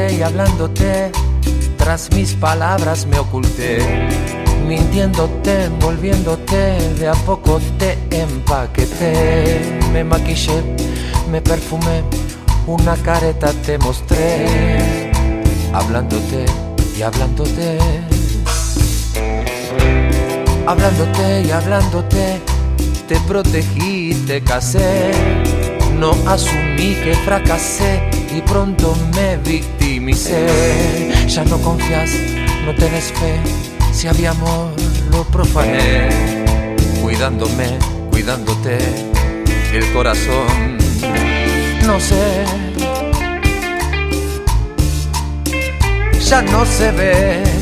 y hablándote, tras mis palabras me oculté, mintiéndote, envolviéndote, de a poco te empaqueté. Me maquillé, me perfumé, una careta te mostré, hablándote y hablándote, hablándote y hablándote, te protegí, te casé, no asumí que fracasé y pronto me victimicé. Ya no confías, no tenés fe, si había amor lo profané, cuidándome, cuidándote, el corazón, no sé, ya no se ve.